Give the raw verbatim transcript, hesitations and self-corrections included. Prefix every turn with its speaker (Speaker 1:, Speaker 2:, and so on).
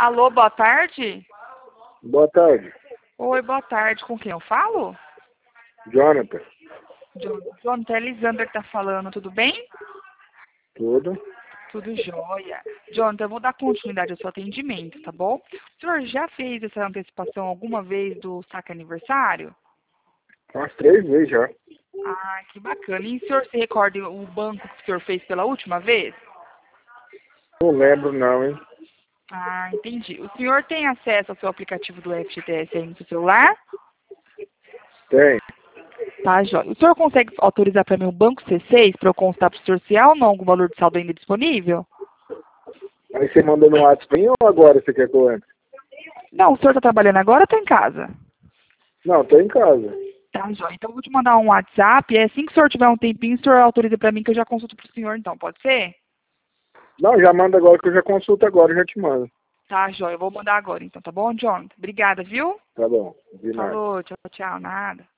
Speaker 1: Alô, boa tarde?
Speaker 2: Boa tarde.
Speaker 1: Oi, boa tarde. Com quem eu falo?
Speaker 2: Jonathan.
Speaker 1: Jonathan, Jonathan, é Elisandra que tá falando, tudo bem?
Speaker 2: Tudo?
Speaker 1: Tudo jóia. Jonathan, eu vou dar continuidade ao seu atendimento, tá bom? O senhor já fez essa antecipação alguma vez do saque aniversário?
Speaker 2: Umas três vezes já.
Speaker 1: Ah, que bacana. E o senhor se recorda o banco que o senhor fez pela última vez?
Speaker 2: Não lembro não, hein?
Speaker 1: Ah, entendi. O senhor tem acesso ao seu aplicativo do F G T S aí no seu celular?
Speaker 2: Tem.
Speaker 1: Tá, jóia. O senhor consegue autorizar para mim o Banco C seis para eu constar para o senhor se há ou não algum valor de saldo ainda disponível?
Speaker 2: Aí você mandou no WhatsApp ou agora você quer que eu entre?
Speaker 1: Não, o senhor está trabalhando agora ou está em casa?
Speaker 2: Não, tô em casa.
Speaker 1: Tá, jóia. Então eu vou te mandar um WhatsApp e assim que o senhor tiver um tempinho, o senhor autoriza para mim que eu já consulto para o senhor então, pode ser?
Speaker 2: Não, já manda agora que eu já consulto agora, eu já te mando.
Speaker 1: Tá, jóia. Eu vou mandar agora então, tá bom, John? Obrigada, viu?
Speaker 2: Tá bom, de nada.
Speaker 1: Falou, tchau, tchau, nada.